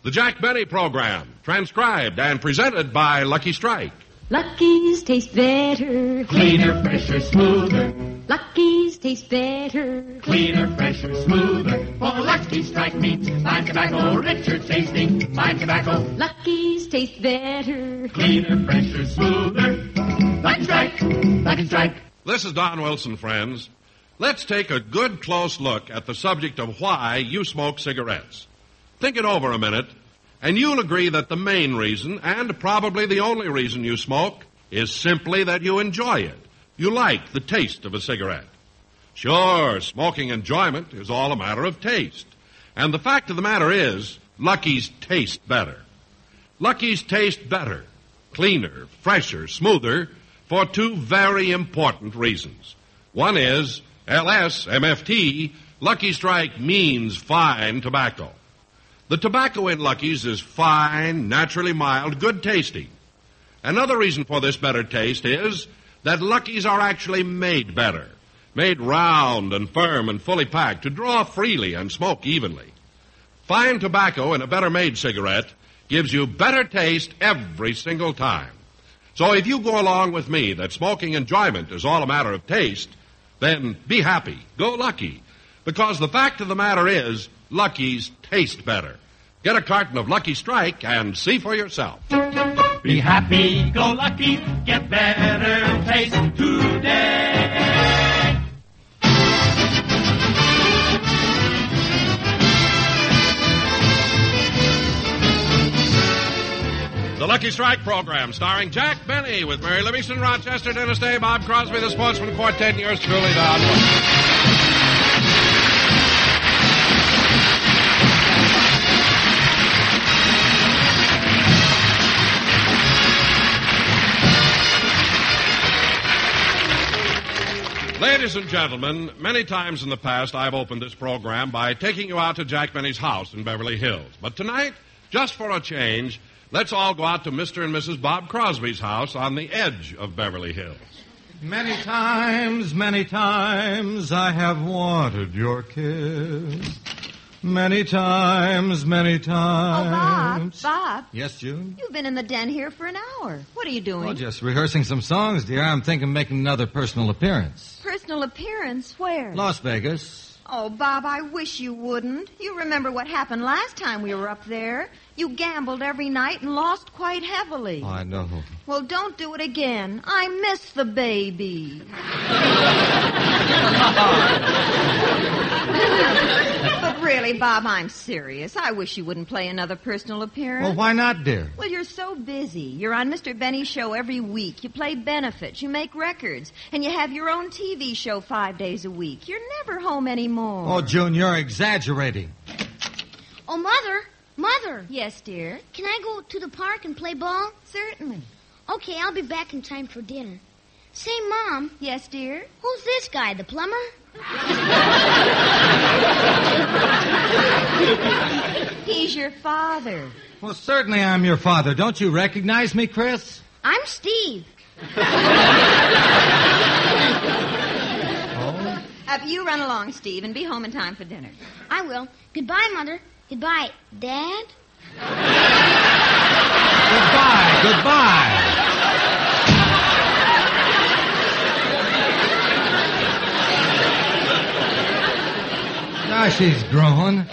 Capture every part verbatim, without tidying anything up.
The Jack Benny Program, transcribed and presented by Lucky Strike. Lucky's taste better. Cleaner, fresher, smoother. Lucky's taste better. Cleaner, fresher, smoother. For Lucky Strike means fine tobacco, richer tasting, fine tobacco. Lucky's taste better. Cleaner, fresher, smoother. Lucky Strike, Lucky Strike. This is Don Wilson, friends. Let's take a good close look at the subject of why you smoke cigarettes. Think it over a minute, and you'll agree that the main reason, and probably the only reason you smoke, is simply that you enjoy it. You like the taste of a cigarette. Sure, smoking enjoyment is all a matter of taste. And the fact of the matter is, Lucky's taste better. Lucky's taste better, cleaner, fresher, smoother, for two very important reasons. One is, L S M F T, Lucky Strike means fine tobacco. The tobacco in Lucky's is fine, naturally mild, good tasting. Another reason for this better taste is that Lucky's are actually made better, made round and firm and fully packed to draw freely and smoke evenly. Fine tobacco in a better-made cigarette gives you better taste every single time. So if you go along with me that smoking enjoyment is all a matter of taste, then be happy, go Lucky, because the fact of the matter is, Lucky's taste better. Get a carton of Lucky Strike and see for yourself. Be happy, go Lucky, get better taste today. The Lucky Strike Program, starring Jack Benny, with Mary Livingston, Rochester, Dennis Day, Bob Crosby, the Sportsman Quartet, and yours truly, Don Wilson. Ladies and gentlemen, many times in the past I've opened this program by taking you out to Jack Benny's house in Beverly Hills. But tonight, just for a change, let's all go out to Mister and Missus Bob Crosby's house on the edge of Beverly Hills. Many times, many times I have wanted your kiss. Many times, many times. Oh, Bob, Bob. Yes, June? You've been in the den here for an hour. What are you doing? Well, just rehearsing some songs, dear. I'm thinking of making another personal appearance. Personal appearance? Where? Las Vegas. Oh, Bob, I wish you wouldn't. You remember what happened last time we were up there. You gambled every night and lost quite heavily. I know. Well, don't do it again. I miss the baby. But really, Bob, I'm serious. I wish you wouldn't play another personal appearance. Well, why not, dear? Well, you're so busy. You're on Mister Benny's show every week. You play benefits. You make records. And you have your own T V show five days a week. You're never home anymore. Oh, June, you're exaggerating. Oh, Mother, Mother. Yes, dear? Can I go to the park and play ball? Certainly. Okay, I'll be back in time for dinner. Say, Mom. Yes, dear? Who's this guy, the plumber? He's your father. Well, certainly I'm your father. Don't you recognize me, Chris? I'm Steve. Oh? Uh, you run along, Steve, and be home in time for dinner. I will. Goodbye, Mother. Goodbye, Dad. Goodbye, goodbye. Now she's growing.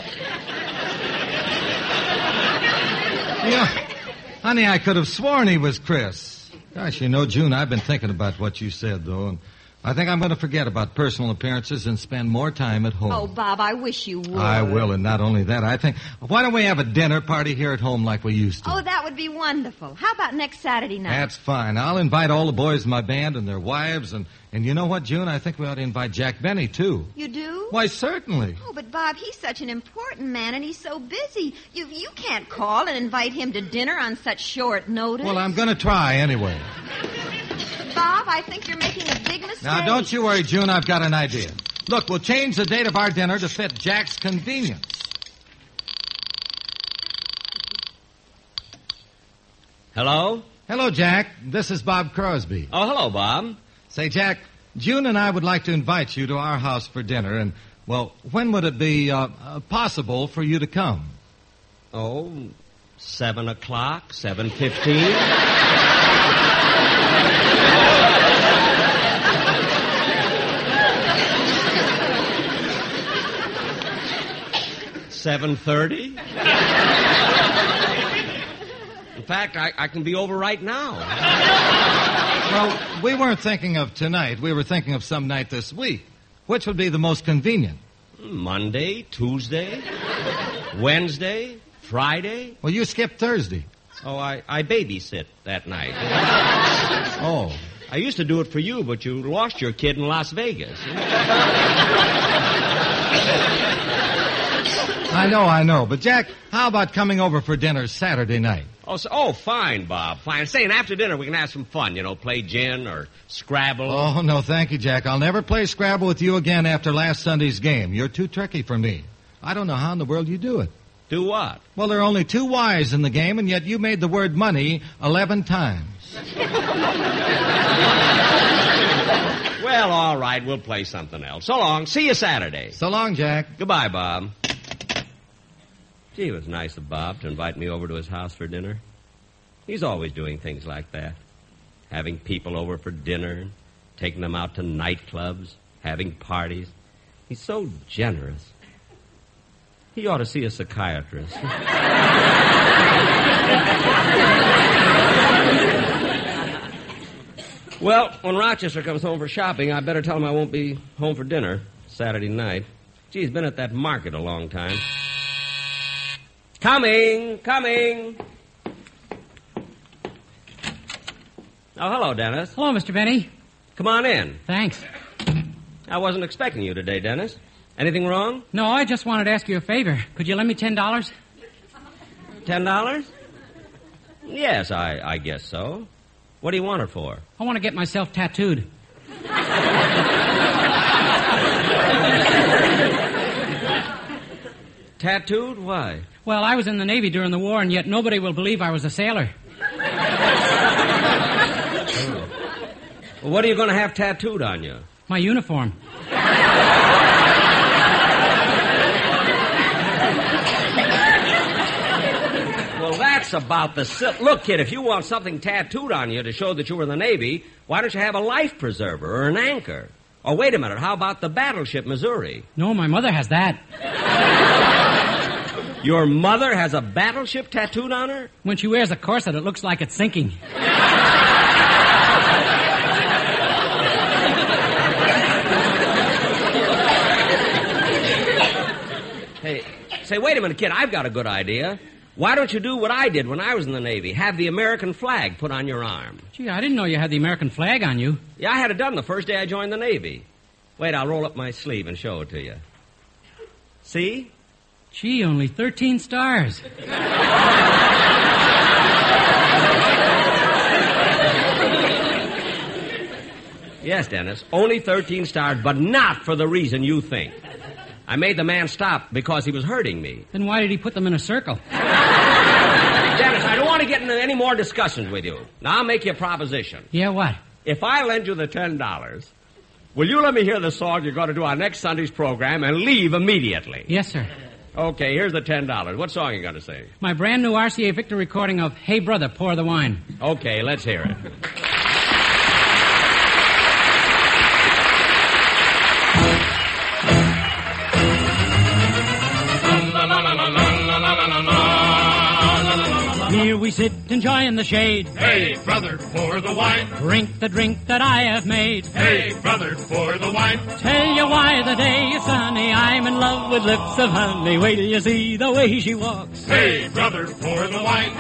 Yeah, honey, I could have sworn he was Chris. Gosh, you know, June, I've been thinking about what you said, though, and I think I'm going to forget about personal appearances and spend more time at home. Oh, Bob, I wish you would. I will, and not only that, I think, why don't we have a dinner party here at home like we used to? Oh, that would be wonderful. How about next Saturday night? That's fine. I'll invite all the boys in my band and their wives, and, and you know what, June? I think we ought to invite Jack Benny, too. You do? Why, certainly. Oh, but Bob, he's such an important man, and he's so busy. You you can't call and invite him to dinner on such short notice. Well, I'm going to try anyway. Bob, I think you're making a big mistake. Now, don't you worry, June. I've got an idea. Look, we'll change the date of our dinner to fit Jack's convenience. Hello? Hello, Jack. This is Bob Crosby. Oh, hello, Bob. Say, Jack, June and I would like to invite you to our house for dinner, and, well, when would it be uh, uh, possible for you to come? Oh, seven o'clock, seven fifteen. seven thirty. In fact, I, I can be over right now. Well, we weren't thinking of tonight. We were thinking of some night this week. Which would be the most convenient? Monday, Tuesday, Wednesday, Friday. Well, you skipped Thursday. Oh, I, I babysit that night. Oh. I used to do it for you, but you lost your kid in Las Vegas. I know, I know. But, Jack, how about coming over for dinner Saturday night? Oh, so, oh, fine, Bob, fine. Saying after dinner we can have some fun, you know, play gin or Scrabble. Oh, no, thank you, Jack. I'll never play Scrabble with you again after last Sunday's game. You're too tricky for me. I don't know how in the world you do it. Do what? Well, there are only two Y's in the game, and yet you made the word money eleven times. Well, all right, we'll play something else. So long. See you Saturday. So long, Jack. Goodbye, Bob. Gee, it was nice of Bob to invite me over to his house for dinner. He's always doing things like that. Having people over for dinner, taking them out to nightclubs, having parties. He's so generous. He ought to see a psychiatrist. Well, when Rochester comes home for shopping, I better tell him I won't be home for dinner Saturday night. Gee, he's been at that market a long time. Coming, coming. Oh, hello, Dennis. Hello, Mister Benny. Come on in. Thanks. I wasn't expecting you today, Dennis. Anything wrong? No, I just wanted to ask you a favor. Could you lend me ten dollars? Ten dollars? Yes, I, I guess so. What do you want it for? I want to get myself tattooed. Tattooed? Why? Well, I was in the Navy during the war, and yet nobody will believe I was a sailor. Oh. Well, what are you going to have tattooed on you? My uniform. Well, that's about the... Si- Look, kid, if you want something tattooed on you to show that you were in the Navy, why don't you have a life preserver or an anchor? Or wait a minute, how about the battleship Missouri? No, my mother has that. Your mother has a battleship tattooed on her? When she wears a corset, it looks like it's sinking. Hey, say, wait a minute, kid, I've got a good idea. Why don't you do what I did when I was in the Navy? Have the American flag put on your arm. Gee, I didn't know you had the American flag on you. Yeah, I had it done the first day I joined the Navy. Wait, I'll roll up my sleeve and show it to you. See? Gee, only thirteen stars. Yes, Dennis, only thirteen stars, but not for the reason you think. I made the man stop because he was hurting me. Then why did he put them in a circle? Dennis, I don't want to get into any more discussions with you. Now, I'll make you a proposition. Yeah, what? If I lend you the ten dollars, will you let me hear the song you're going to do on next Sunday's program and leave immediately? Yes, sir. Okay, here's the ten dollars. What song are you going to sing? My brand new R C A Victor recording of Hey Brother, Pour the Wine. Okay, let's hear it. Here we sit enjoying the shade. Hey, brother, pour the wine. Drink the drink that I have made. Hey, brother, pour the wine. Tell you why the day is sunny. I'm in love with lips of honey. Wait till you see the way she walks. Hey, brother, pour the wine.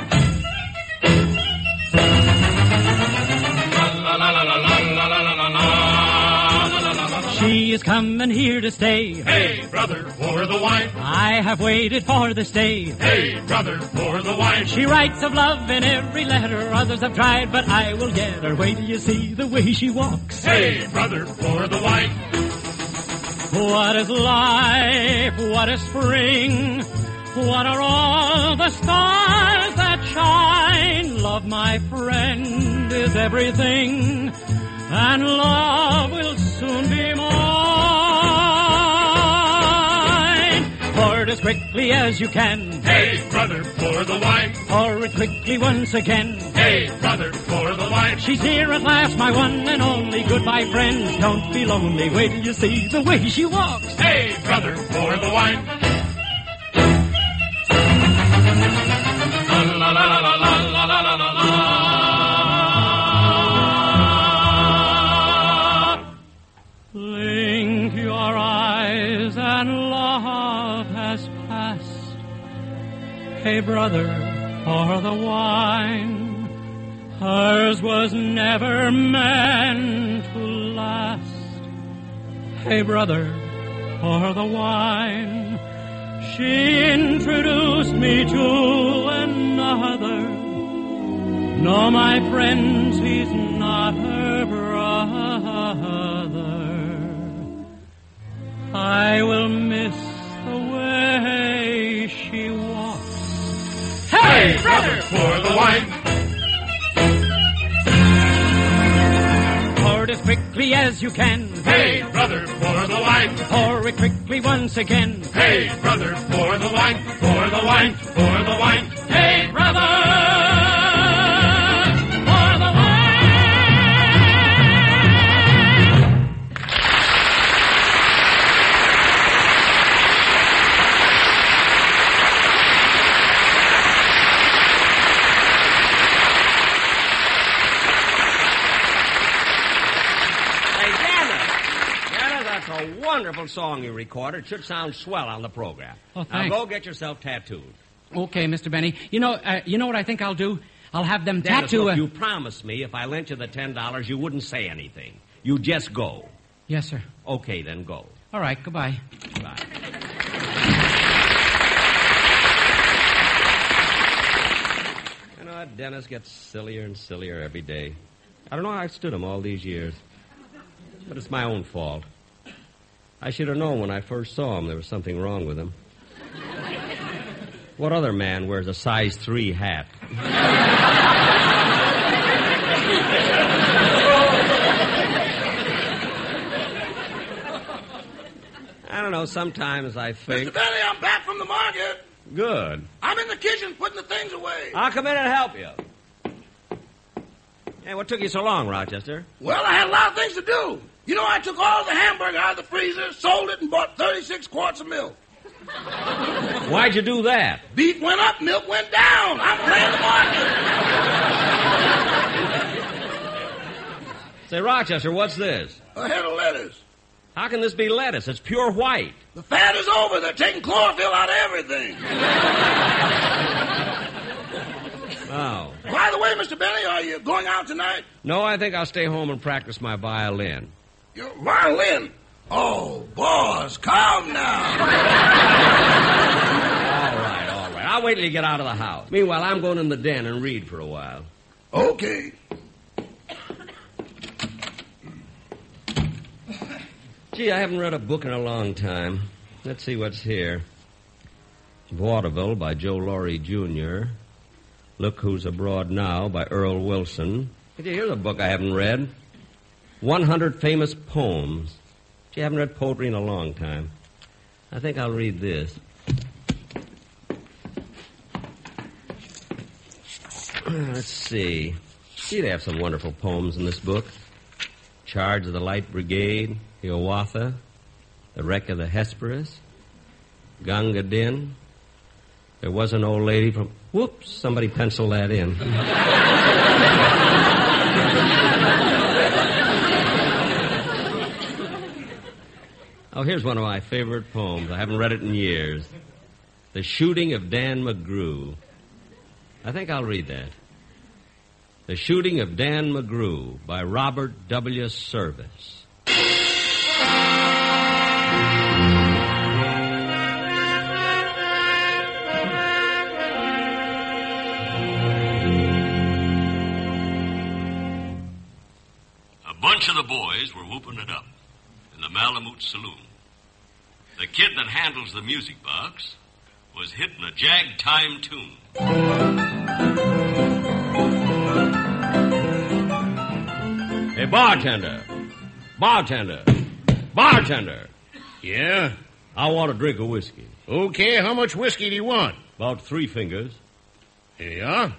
La la la la la la la la la. She is coming here to stay. Hey, brother, pour the wine. I have waited for this day. Hey, brother, pour the wine. She writes of love in every letter. Others have tried, but I will get her. Wait till you see the way she walks. Hey, brother, pour the wine. What is life? What is spring? What are all the stars that shine? Love, my friend, is everything, and love will soon be mine. For it is quick quickly as you can. Hey, brother, pour the wine. Pour it quickly once again. Hey, brother, pour the wine. She's here at last, my one and only. Goodbye, friends, don't be lonely. Wait till you see the way she walks. Hey, brother, pour the wine. La la la la la la la la la la. Blink your eyes and love has passed. Hey, brother, pour the wine. Hers was never meant to last. Hey, brother, pour the wine. She introduced me to another. No, my friends, he's not her brother. I will miss the way she walks. Hey, brother, pour the wine. Pour it as quickly as you can. Hey, brother, pour the wine. Pour it quickly once again. Hey, brother, pour the wine. Pour the wine. Pour the wine. Hey, brother! Wonderful song you recorded. Should sound swell on the program. Oh, now thanks. go get yourself tattooed. Okay, Mister Benny. You know, uh, you know what I think I'll do? I'll have them Dennis, tattoo. look, Uh... you promised me if I lent you the ten dollars, you wouldn't say anything. You just go. Yes, sir. Okay, then go. All right. Goodbye. Bye. You know, Dennis gets sillier and sillier every day. I don't know how I stood him all these years, but it's my own fault. I should have known when I first saw him there was something wrong with him. What other man wears a size three hat? I don't know, sometimes I think... Mister Benny, I'm back from the market. Good. I'm in the kitchen putting the things away. I'll come in and help you. Hey, what took you so long, Rochester? Well, I had a lot of things to do. You know, I took all the hamburger out of the freezer, sold it, and bought thirty-six quarts of milk. Why'd you do that? Beef went up, milk went down. I'm playing the market. Say, Rochester, what's this? A head of lettuce. How can this be lettuce? It's pure white. The fat is over. They're taking chlorophyll out of everything. Oh. By the way, Mister Benny, are you going out tonight? No, I think I'll stay home and practice my violin. Your violin? Oh, boss, calm now. All right, all right. I'll wait till you get out of the house. Meanwhile, I'm going in the den and read for a while. Okay. Gee, I haven't read a book in a long time. Let's see what's here. Vaudeville by Joe Laurie Junior Look Who's Abroad Now by Earl Wilson. Here's a book I haven't read. one hundred Famous Poems. Gee, I haven't read poetry in a long time. I think I'll read this. Let's see. Gee, they have some wonderful poems in this book. Charge of the Light Brigade, Hiawatha, The Wreck of the Hesperus, Gunga Din. There was an old lady from... Whoops, somebody pencil that in. Oh, here's one of my favorite poems. I haven't read it in years. The Shooting of Dan McGrew. I think I'll read that. The Shooting of Dan McGrew by Robert W. Service. A bunch of the boys were whooping it up in the Malamute Saloon. The kid that handles the music box was hitting a jag time tune. Hey, bartender. Bartender. Bartender. Yeah? I want a drink of whiskey. Okay, how much whiskey do you want? About three fingers. Here you are.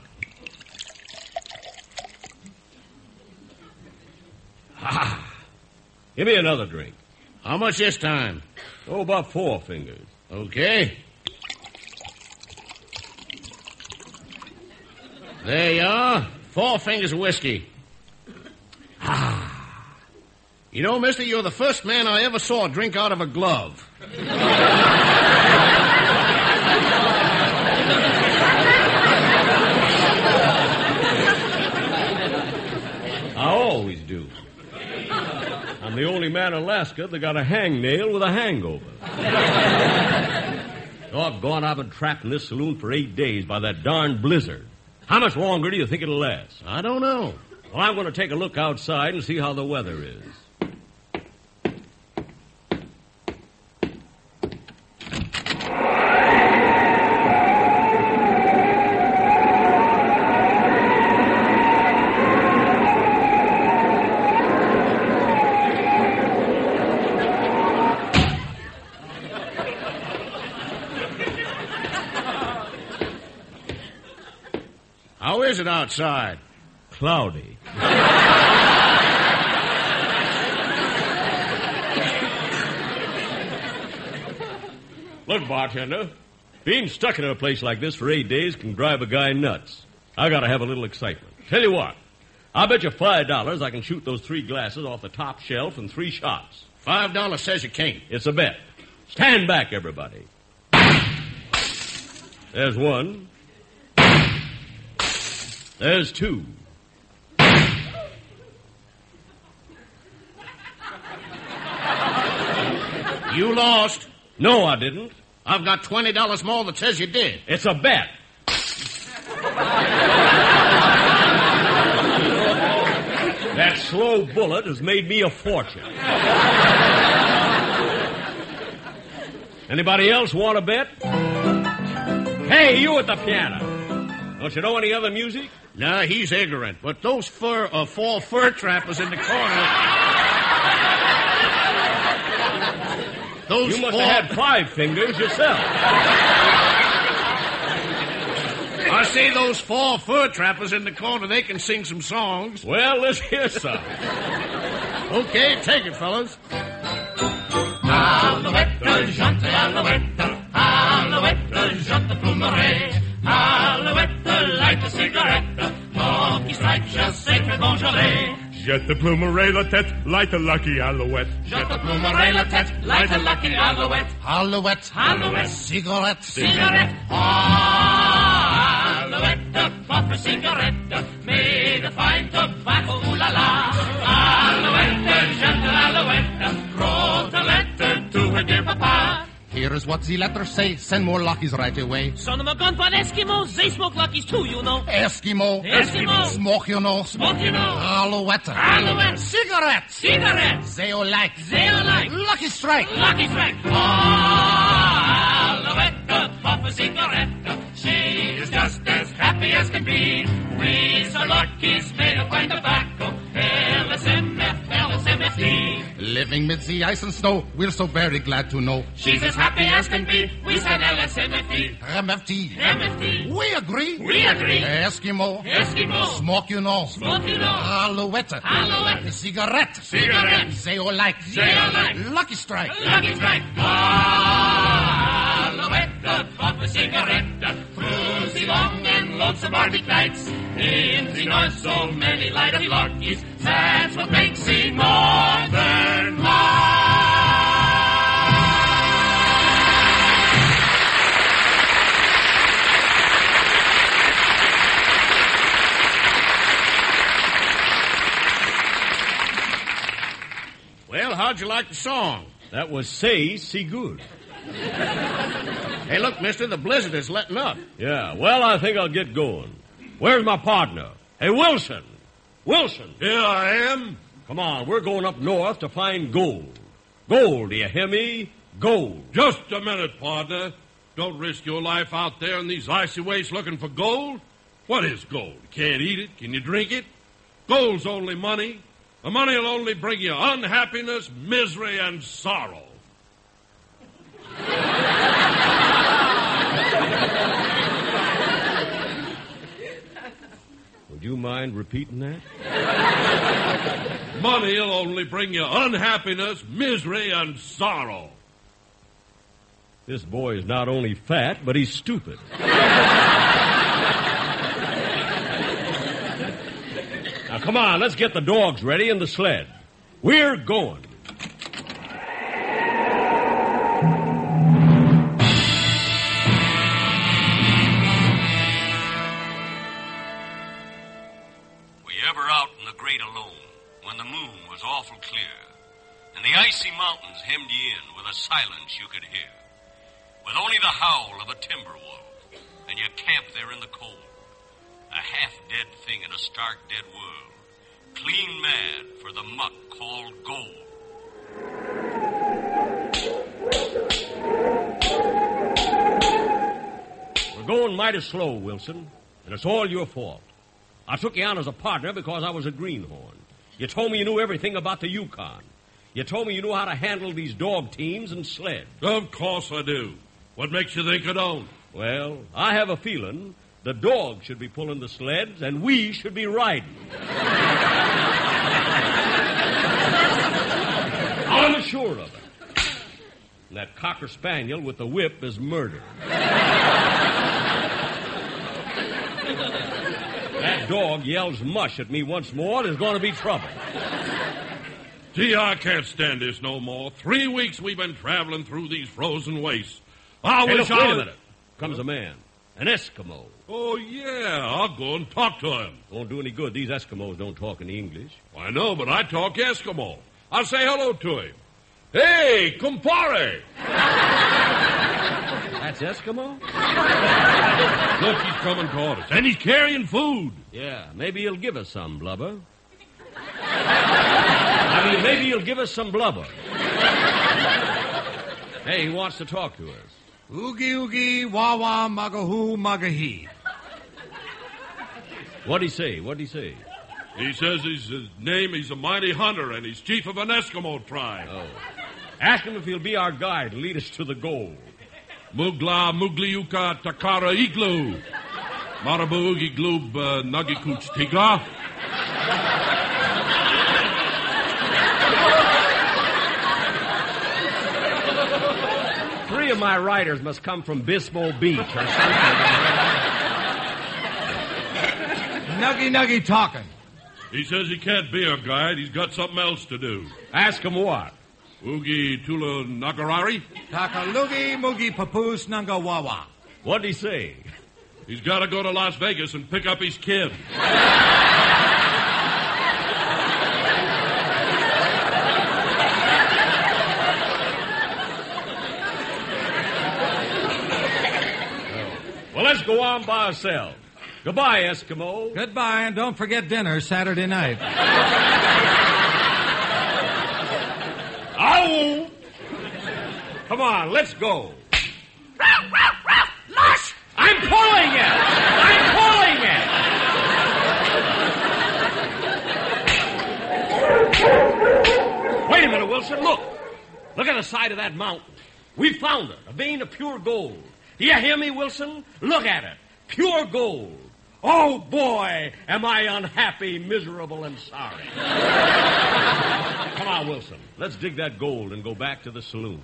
Ah, give me another drink. How much this time? Oh, about four fingers. Okay. There you are. Four fingers of whiskey. Ah. You know, mister, you're the first man I ever saw drink out of a glove. I always do. I'm the only man in Alaska that got a hangnail with a hangover. Doggone, I've been trapped in this saloon for eight days by that darn blizzard. How much longer do you think it'll last? I don't know. Well, I'm going to take a look outside and see how the weather is. How is it outside? Cloudy. Look, bartender, being stuck in a place like this for eight days can drive a guy nuts. I gotta have a little excitement. Tell you what, I'll bet you five dollars I can shoot those three glasses off the top shelf in three shots. Five dollars says you can't. It's a bet. Stand back, everybody. There's one. There's two. You lost. No, I didn't. I've got twenty dollars more that says you did. It's a bet. That slow bullet has made me a fortune. Anybody else want to bet? Hey, you at the piano. Don't you know any other music? Nah, he's ignorant. But those fur, uh, four fur trappers in the corner... Those you must four... have had five fingers yourself. I see those four fur trappers in the corner. They can sing some songs. Well, let's hear some. Okay, take it, fellas. Alouette, jante, alouette, alouette, jante plumerie. Alouette, light a cigarette, mon qui strike, chasse, que congelé. Jette de plumerie la tête, light a lucky alouette. Jette de plumerie la tête, light a lucky alouette. Alouette, alouette, cigarette, cigarette. Alouette, puff a cigarette, made a fine tobacco, ooh la la. Alouette, gentle alouette, wrote a letter to her dear papa. Here is what the letter say. Send more luckies right away. Son of a gun for Eskimos. They smoke luckies too, you know. Eskimo. Eskimo. Smoke, you know. Smoke, you know. Alouette. Alouette. Cigarette. Cigarette. Zeolite. Zeolite. Lucky strike. Lucky strike. Oh, Alouette, puff a cigarette. She is just as happy as can be. We so lucky's made a fine tobacco. L S M F, L S M F D. Living mid the ice and snow, we're so very glad to know. She's as happy as can be. We said L S M F D. M F D. M F D. We agree. We agree. Eskimo. Eskimo. Smoke, you know. Smoke, you know. Alouette. Alouette. Cigarette. Cigarette. Zeolite. Zeolite. Lucky strike. Lucky strike. Alouette, puff a cigarette. Through the long and lonesome Arctic nights. In the north, so many light of luckies. That's what makes the northern lights. Well, how'd you like the song? That was Say See Good. Hey, look, mister, the blizzard is letting up. Yeah, well, I think I'll get going. Where's my partner? Hey, Wilson. Wilson. Here I am. Come on, we're going up north to find gold. Gold, do you hear me? Gold. Just a minute, partner. Don't risk your life out there in these icy wastes looking for gold. What is gold? Can't eat it? Can you drink it? Gold's only money. The money will only bring you unhappiness, misery, and sorrow. you mind repeating that? Money'll only bring you unhappiness, misery, and sorrow. This boy is not only fat, but he's stupid. Now, come on, let's get the dogs ready and the sled. We're going. Ever out in the great alone, when the moon was awful clear, and the icy mountains hemmed you in with a silence you could hear, with only the howl of a timber wolf, and you camped there in the cold, a half-dead thing in a stark dead world, clean mad for the muck called gold. We're going mighty slow, Wilson, and it's all your fault. I took you on as a partner because I was a greenhorn. You told me you knew everything about the Yukon. You told me you knew how to handle these dog teams and sleds. Of course I do. What makes you think I don't? Well, I have a feeling the dogs should be pulling the sleds and we should be riding. I'm sure of it. And that cocker spaniel with the whip is murder. That dog yells mush at me once more, there's going to be trouble. Gee, I can't stand this no more. Three weeks we've been traveling through these frozen wastes. I hey, wish look, I... wait a minute. Comes a man. An Eskimo. Oh, yeah. I'll go and talk to him. Won't do any good. These Eskimos don't talk in English. I know, but I talk Eskimo. I'll say hello to him. Hey, compare. That's Eskimo? Look, he's coming toward us. And he's carrying food. Yeah, maybe he'll give us some, Blubber. I mean, maybe he'll give us some blubber. Hey, he wants to talk to us. Oogie, oogie, wah, wah, magahoo, magahi. What'd he say? What'd he say? He says his, his name, he's a mighty hunter, and he's chief of an Eskimo tribe. Oh. Ask him if he'll be our guide to lead us to the goal. Mugla, Mugliuka, Takara, Iglu. Marabu, Ugi, Glub, Nagikuch, Tiga. Three of my riders must come from Bismo Beach or something. Nuggy, nuggy talking. He says he can't be our guide. He's got something else to do. Ask him what? Ugi Tula Nagarari? Takalugi Mugi Papoose Nangawawa. What'd he say? He's got to go to Las Vegas and pick up his kid. Well, let's go on by ourselves. Goodbye, Eskimo. Goodbye, and don't forget dinner Saturday night. Ow! Come on, let's go. Mush! I'm pulling it! I'm pulling it! Wait a minute, Wilson, look. Look at the side of that mountain. We found it, a vein of pure gold. Do you hear me, Wilson? Look at it. Pure gold. Oh, boy, am I unhappy, miserable, and sorry. Come on, Wilson. Let's dig that gold and go back to the saloon.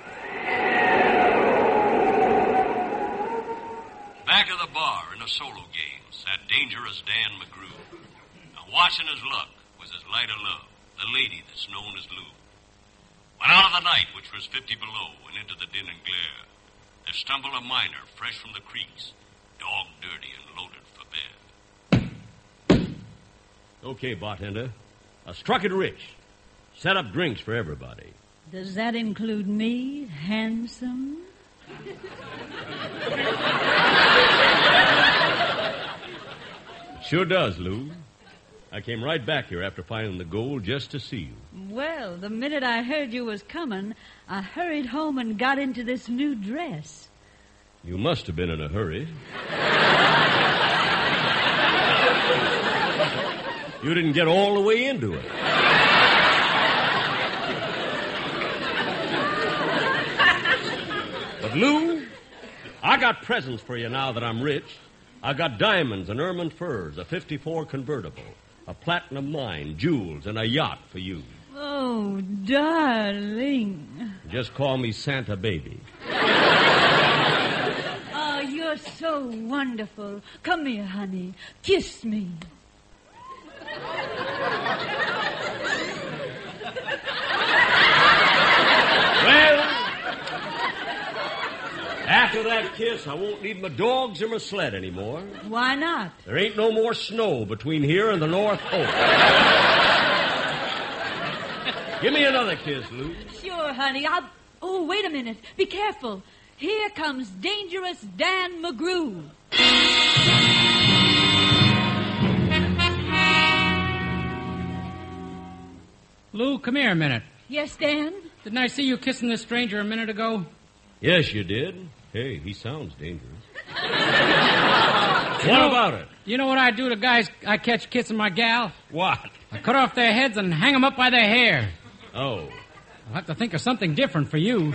Back of the bar in a solo game sat dangerous Dan McGrew. Now, watching his luck was his light of love, the lady that's known as Lou. When out of the night, which was fifty below, and into the din and glare, there stumbled a miner fresh from the creeks, dog dirty and loaded for bear. Okay, bartender. I struck it rich. Set up drinks for everybody. Does that include me, handsome? Sure does, Lou. I came right back here after finding the gold just to see you. Well, the minute I heard you was coming, I hurried home and got into this new dress. You must have been in a hurry. You didn't get all the way into it. But, Lou, I got presents for you now that I'm rich. I got diamonds and ermine furs, a fifty-four convertible, a platinum mine, jewels, and a yacht for you. Oh, darling. Just call me Santa Baby. Oh, you're so wonderful. Come here, honey. Kiss me. Well, after that kiss, I won't need my dogs or my sled anymore. Why not? There ain't no more snow between here and the North Pole. Give me another kiss, Lou. Sure, honey. I'll... Oh, wait a minute. Be careful. Here comes Dangerous Dan McGrew. Lou, come here a minute. Yes, Dan? Didn't I see you kissing this stranger a minute ago? Yes, you did. Hey, he sounds dangerous. You What know- about it? You know what I do to guys I catch kissing my gal? What? I cut off their heads and hang them up by their hair. Oh. I'll have to think of something different for you.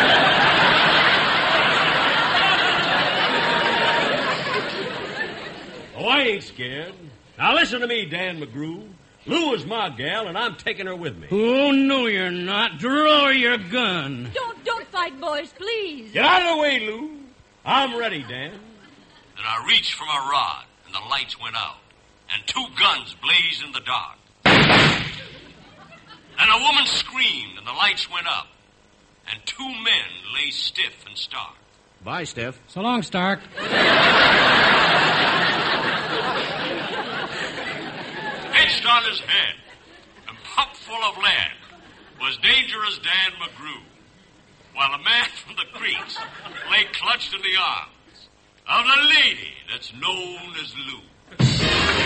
Oh, I ain't scared. Now listen to me, Dan McGrew. Lou is my gal, and I'm taking her with me. Oh, no, you're not. Draw your gun. Don't, don't fight, boys, please. Get out of the way, Lou. I'm ready, Dan. Then I reached for my rod, and the lights went out, and two guns blazed in the dark. And a woman screamed, and the lights went up, and two men lay stiff and stark. Bye, Steph. So long, Stark. Pitched on his head and pumped full of lead was Dangerous Dan McGrew, while a man from the creeks lay clutched in the arms of the lady that's known as Lou.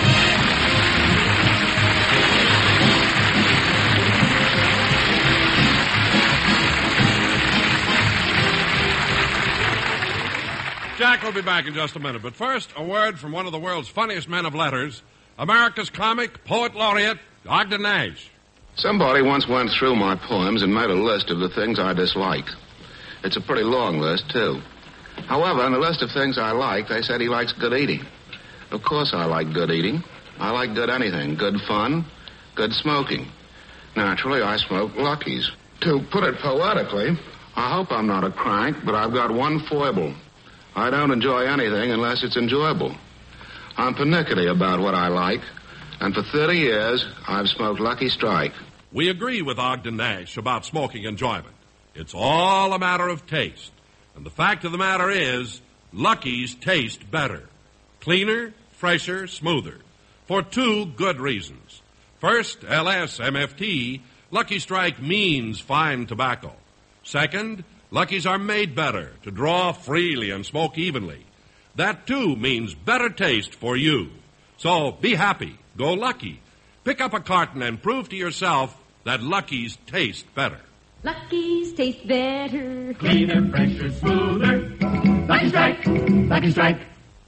Jack will be back in just a minute, but first, a word from one of the world's funniest men of letters, America's comic, poet laureate, Ogden Nash. Somebody once went through my poems and made a list of the things I dislike. It's a pretty long list, too. However, on the list of things I like, they said he likes good eating. Of course I like good eating. I like good anything. Good fun, good smoking. Naturally, I smoke Lucky's. To put it poetically, I hope I'm not a crank, but I've got one foible. I don't enjoy anything unless it's enjoyable. I'm pernickety about what I like, and for thirty years, I've smoked Lucky Strike. We agree with Ogden Nash about smoking enjoyment. It's all a matter of taste. And the fact of the matter is, Lucky's taste better. Cleaner, fresher, smoother. For two good reasons. First, L S M F T, Lucky Strike means fine tobacco. Second, Lucky's are made better to draw freely and smoke evenly. That, too, means better taste for you. So be happy. Go Lucky. Pick up a carton and prove to yourself that Lucky's taste better. Lucky's taste better. Cleaner, fresher, smoother. Lucky Strike, Lucky Strike.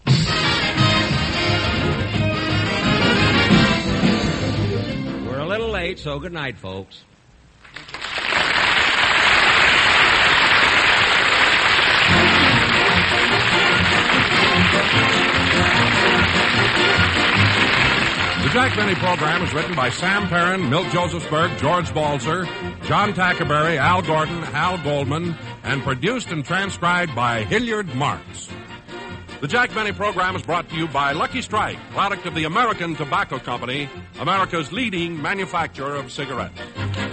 We're a little late, so good night, folks. The Jack Benny program is written by Sam Perrin, Milt Josephsberg, George Balzer, John Tackerberry, Al Gordon, Hal Goldman, and produced and transcribed by Hilliard Marks. The Jack Benny program is brought to you by Lucky Strike, product of the American Tobacco Company, America's leading manufacturer of cigarettes.